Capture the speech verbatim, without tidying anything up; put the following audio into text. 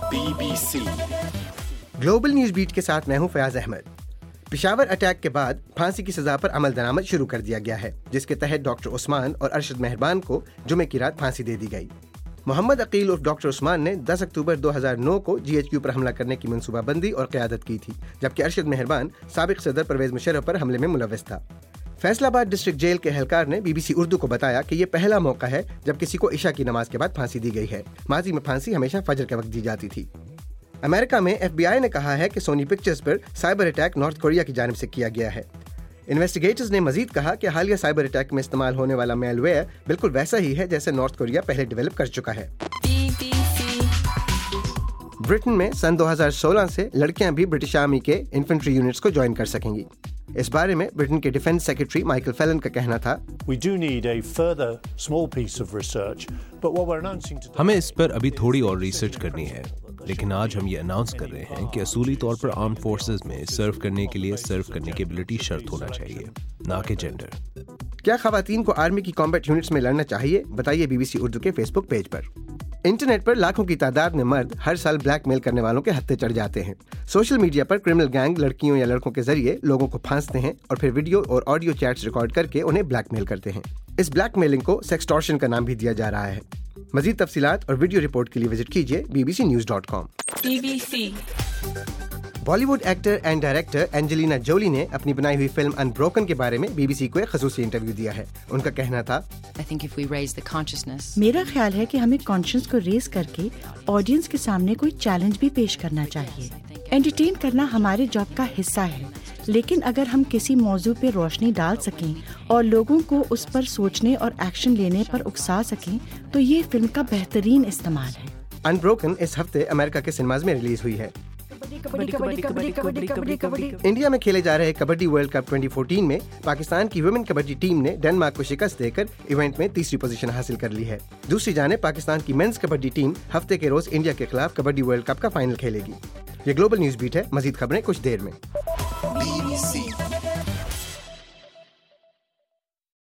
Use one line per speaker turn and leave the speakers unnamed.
Be B C
global news beat کے ساتھ میں ہوں فیاض احمد۔ پشاور اٹیک کے بعد پھانسی کی سزا پر عمل درآمد شروع کر دیا گیا ہے، جس کے تحت ڈاکٹر عثمان اور ارشد مہربان کو جمعے کی رات پھانسی دے دی گئی۔ محمد عقیل عرف ڈاکٹر عثمان نے دس اکتوبر دو ہزار نو کو جی ایچ کیو پر حملہ کرنے کی منصوبہ بندی اور قیادت کی تھی، جبکہ ارشد مہربان سابق صدر پرویز مشرف پر حملے میں ملوث تھا۔ فیصل آباد ڈسٹرکٹ جیل کے اہلکار نے بی بی سی اردو کو بتایا کہ یہ پہلا موقع ہے جب کسی کو عشاء کی نماز کے بعد پھانسی دی گئی ہے۔ ماضی میں پھانسی ہمیشہ فجر کے وقت دی جاتی تھی۔ امریکہ میں ایف بی آئی نے کہا ہے کہ سونی پکچرز پر سائبر اٹیک نارتھ کوریا کی جانب سے کیا گیا ہے۔ انویسٹیگیٹرز نے مزید کہا کہ حالیہ سائبر اٹیک میں استعمال ہونے والا میل ویئر بالکل ویسا ہی ہے جیسے نارتھ کوریا پہلے ڈیولپ کر چکا ہے۔ برٹن میں سن دو ہزار سولہ سے لڑکیاں بھی برٹش آرمی کے انفنٹری یونٹس کو جوائن کر سکیں گی۔ اس بارے میں برٹن کے ڈیفنس سیکرٹری مائیکل فیلن کا کہنا تھا،
ہمیں اس پر ابھی تھوڑی اور ریسرچ کرنی ہے، لیکن آج ہم یہ اناؤنس کر رہے ہیں کہ اصولی طور پر آرم فورسز میں سرو کرنے کے لیے سرو کرنے کی ایبلٹی شرط ہونا چاہیے، نہ کہ جینڈر۔
کیا خواتین کو آرمی کی کمبیٹ یونٹس میں لڑنا چاہیے؟ بتائیے بی بی سی اردو کے فیس بک پیج پر۔ انٹرنیٹ پر لاکھوں کی تعداد میں مرد ہر سال بلیک میل کرنے والوں کے ہتھے چڑھ جاتے ہیں۔ سوشل میڈیا پر کرمنل گینگ لڑکیوں یا لڑکوں کے ذریعے لوگوں کو پھانستے ہیں اور پھر ویڈیو اور آڈیو چیٹس ریکارڈ کر کے انہیں بلیک میل کرتے ہیں۔ اس بلیک میلنگ کو سیکسٹورشن کا نام بھی دیا جا رہا ہے۔ مزید تفصیلات اور ویڈیو رپورٹ کے لیے وزٹ کیجیے B B C news dot com.
B B C
Bollywood actor and director Angelina Jolie نے اپنی بنائی ہوئی فلم انبروکن کے بارے میں بی بی سی کو ایک خصوصی انٹرویو دیا ہے۔ ان کا کہنا تھا،
میرا خیال ہے کہ ہمیں کانشنس کو ریز کر کے آڈینس کے سامنے کوئی چیلنج بھی پیش کرنا چاہیے۔ انٹرٹین کرنا ہمارے جاب کا حصہ ہے، لیکن اگر ہم کسی موضوع پہ روشنی ڈال سکیں اور لوگوں کو اس پر سوچنے اور ایکشن لینے پر اکسا سکیں تو یہ فلم کا بہترین استعمال ہے۔
انبروکن اس ہفتے امریکہ کے سنیماز میں ریلیز ہوئی ہے۔ انڈیا میں کھیلے جا رہے kabaddi world cup twenty fourteen میں پاکستان کی ویمن کبڈی ٹیم نے ڈنمارک کو شکست دے کر ایونٹ میں تیسری پوزیشن حاصل کر لی ہے۔ دوسری جانب پاکستان کی مینز کبڈی ٹیم ہفتے کے روز انڈیا کے خلاف کبڈی ورلڈ کپ کا فائنل کھیلے گی۔ یہ گلوبل نیوز بیٹ ہے، مزید خبریں کچھ دیر میں۔